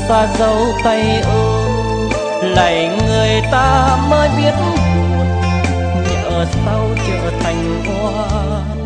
xoa dấu tay ôm, lạy người ta mới biết buồn, nhỡ sau trở thành oan.